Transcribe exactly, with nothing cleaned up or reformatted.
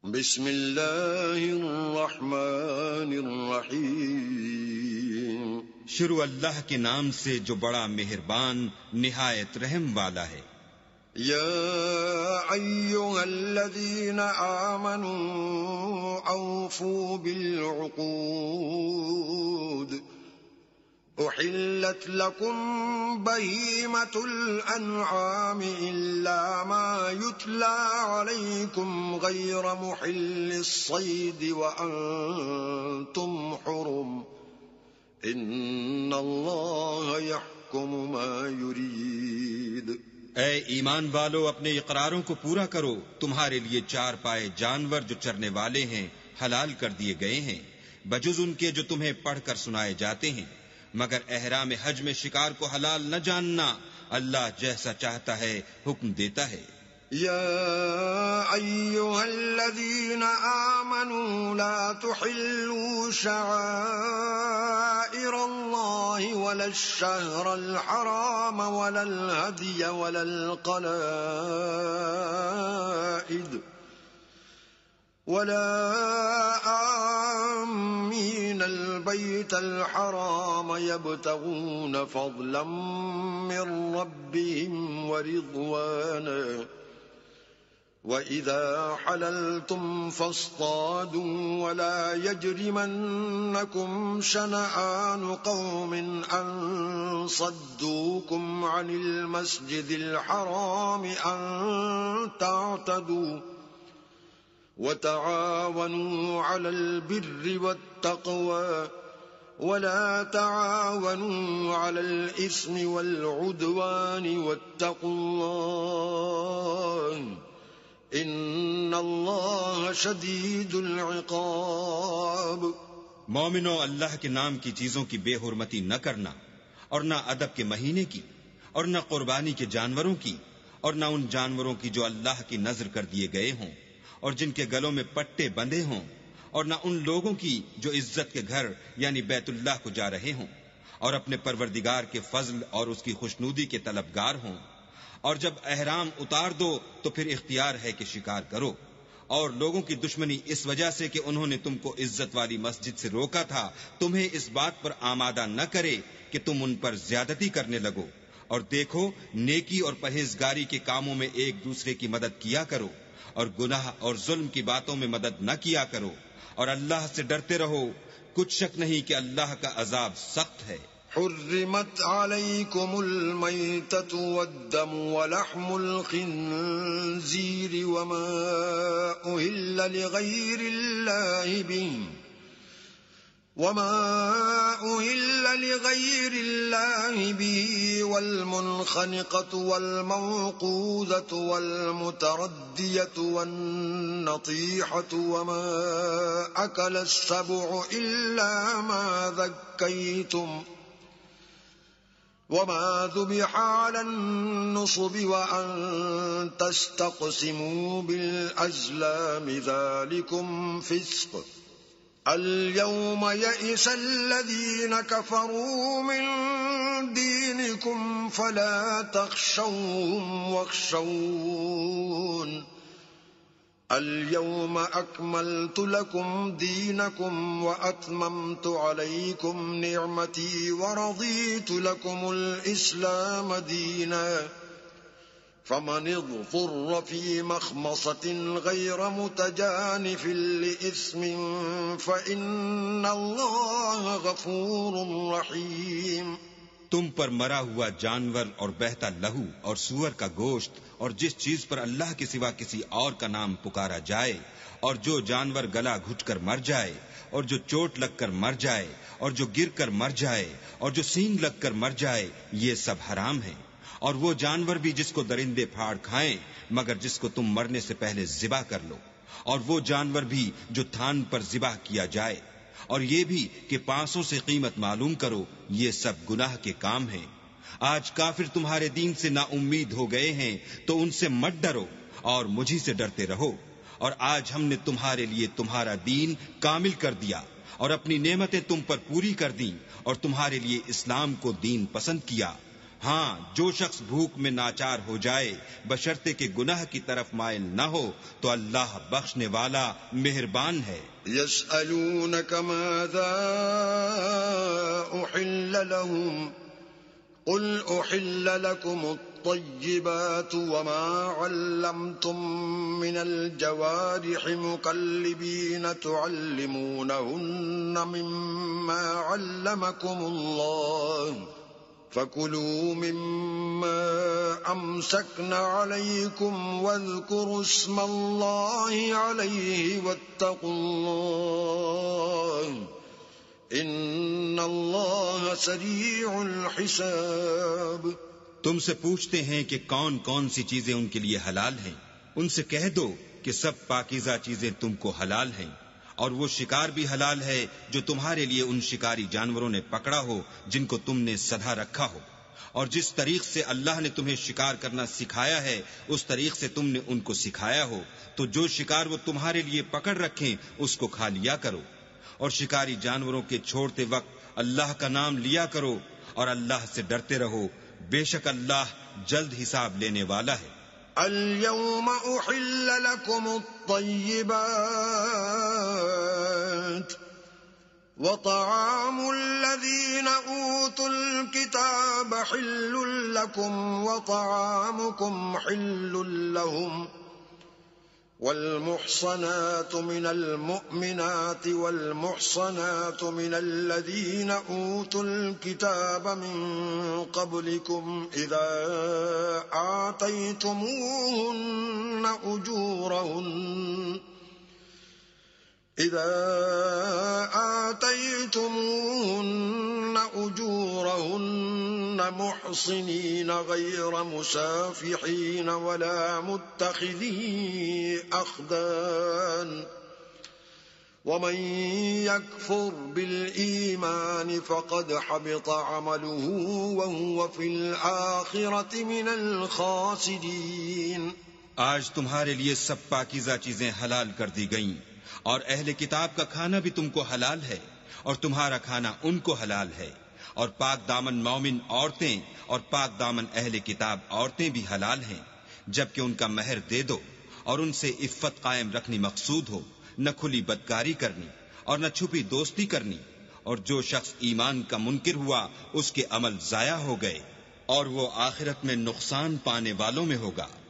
بسم اللہ الرحمن الرحیم شروع اللہ کے نام سے جو بڑا مہربان نہایت رحم والا ہے۔ یا ایھا الذین آمنوا اوفوا بالعقود احلت لكم بهيمة الأنعام إلا ما يتلى عليكم غير محل الصيد وأنتم حرم إن الله يحكم ما يريد۔ اے ایمان والو، اپنے اقراروں کو پورا کرو۔ تمہارے لیے چار پائے جانور جو چرنے والے ہیں حلال کر دیے گئے ہیں، بجز ان کے جو تمہیں پڑھ کر سنائے جاتے ہیں، مگر احرام حج میں شکار کو حلال نہ جاننا۔ اللہ جیسا چاہتا ہے حکم دیتا ہے۔ یا ایھا الذین آمنوا لا تحلوا شعائر اللہ ولا الشہر الحرام ولا الہدی ولا القلائد ولا آمین البیت الحرام یبتغون فضلا من ربهم ورضوانا وَإِذَا حَلَلْتُمْ فَاصْطَادُوا وَلَا يَجْرِمَنَّكُمْ شَنَآنُ قَوْمٍ أَن صَدُّوكُمْ عَنِ الْمَسْجِدِ الْحَرَامِ أَن تَعْتَدُوا وَتَعَاوَنُوا عَلَى الْبِرِّ وَالتَّقْوَى وَلَا تَعَاوَنُوا عَلَى الْإِثْمِ وَالْعُدْوَانِ وَاتَّقُوا اللَّهَ ان اللہ شدید العقاب۔ مومنو، اللہ کے نام کی چیزوں کی بے حرمتی نہ کرنا، اور نہ ادب کے مہینے کی، اور نہ قربانی کے جانوروں کی، اور نہ ان جانوروں کی جو اللہ کی نذر کر دیے گئے ہوں اور جن کے گلوں میں پٹے بندھے ہوں، اور نہ ان لوگوں کی جو عزت کے گھر یعنی بیت اللہ کو جا رہے ہوں اور اپنے پروردگار کے فضل اور اس کی خوشنودی کے طلبگار ہوں۔ اور جب احرام اتار دو تو پھر اختیار ہے کہ شکار کرو، اور لوگوں کی دشمنی اس وجہ سے کہ انہوں نے تم کو عزت والی مسجد سے روکا تھا تمہیں اس بات پر آمادہ نہ کرے کہ تم ان پر زیادتی کرنے لگو۔ اور دیکھو، نیکی اور پرہیزگاری کے کاموں میں ایک دوسرے کی مدد کیا کرو، اور گناہ اور ظلم کی باتوں میں مدد نہ کیا کرو، اور اللہ سے ڈرتے رہو۔ کچھ شک نہیں کہ اللہ کا عذاب سخت ہے۔ حرمت علیکم المیتۃ والدم ولحم الخنزیر وما أهل لغیر اللہ به وما أهل لغیر اللہ به والمنخنقة والموقوذة والمتردية والنطيحة وما أكل السبع إلا ما ذكيتم وما ذبح على النصب وأن تستقسموا بالأزلام ذلكم فسق۔ اليوم يئس الذين كفروا من دينكم فلا تخشوهم واخشون اليوم أكملت لكم دينكم وأتممت عليكم نعمتي ورضيت لكم الإسلام دينا فمن اضطر في مخمصة غير متجانف لإثم فإن الله غفور رحيم۔ تم پر مرا ہوا جانور اور بہتا لہو اور سور کا گوشت اور جس چیز پر اللہ کے سوا کسی اور کا نام پکارا جائے، اور جو جانور گلا گھٹ کر مر جائے، اور جو چوٹ لگ کر مر جائے، اور جو گر کر مر جائے، اور جو سینگ لگ کر مر جائے، یہ سب حرام ہیں۔ اور وہ جانور بھی جس کو درندے پھاڑ کھائیں مگر جس کو تم مرنے سے پہلے ذبح کر لو، اور وہ جانور بھی جو تھان پر ذبح کیا جائے، اور یہ بھی کہ پانسوں سے قیمت معلوم کرو، یہ سب گناہ کے کام ہیں۔ آج کافر تمہارے دین سے نا امید ہو گئے ہیں تو ان سے مت ڈرو اور مجھی سے ڈرتے رہو۔ اور آج ہم نے تمہارے لیے تمہارا دین کامل کر دیا اور اپنی نعمتیں تم پر پوری کر دیں اور تمہارے لیے اسلام کو دین پسند کیا۔ ہاں جو شخص بھوک میں ناچار ہو جائے بشرطے کہ گناہ کی طرف مائل نہ ہو تو اللہ بخشنے والا مہربان ہے. يسألونك ماذا أحل لهم قل أحل لكم الطيبات وما علمتم من الجوارح مكلبين تعلمونهن مما علمكم الله فَكُلُوا مِمَّا أَمْسَكْنَ عَلَيْكُمْ وَاذْكُرُوا اسْمَ اللَّهِ عَلَيْهِ وَاتَّقُوا اللَّهَ إِنَّ اللَّهَ سَرِيعُ الْحِسَابِ. تم سے پوچھتے ہیں کہ کون کون سی چیزیں ان کے لیے حلال ہیں. ان سے کہہ دو کہ سب پاکیزہ چیزیں تم کو حلال ہیں، اور وہ شکار بھی حلال ہے جو تمہارے لیے ان شکاری جانوروں نے پکڑا ہو جن کو تم نے سدھا رکھا ہو، اور جس طریق سے اللہ نے تمہیں شکار کرنا سکھایا ہے اس طریق سے تم نے ان کو سکھایا ہو، تو جو شکار وہ تمہارے لیے پکڑ رکھیں اس کو کھا لیا کرو، اور شکاری جانوروں کے چھوڑتے وقت اللہ کا نام لیا کرو اور اللہ سے ڈرتے رہو، بے شک اللہ جلد حساب لینے والا ہے. اليوم أحل لكم الطيبات وطعام الذين أوتوا الكتاب حل لكم وطعامكم حل لهم والمحصنات من المؤمنات والمحصنات من الذين أوتوا الكتاب من قبلكم إذا آتيتموهن أجورهن إذا آتيتموهن أجورهن محصنين غير مسافحين ولا متخذي أخدان ومن يكفر بالإيمان فقد حبط عمله وهو في الآخرة من الخاسرين. آج تمہارے لیے سب پاکیزہ چیزیں حلال کر دی گئیں، اور اہل کتاب کا کھانا بھی تم کو حلال ہے اور تمہارا کھانا ان کو حلال ہے، اور پاک دامن مومن عورتیں اور پاک دامن اہل کتاب عورتیں بھی حلال ہیں، جبکہ ان کا مہر دے دو اور ان سے عفت قائم رکھنی مقصود ہو، نہ کھلی بدکاری کرنی اور نہ چھپی دوستی کرنی. اور جو شخص ایمان کا منکر ہوا اس کے عمل ضائع ہو گئے اور وہ آخرت میں نقصان پانے والوں میں ہوگا.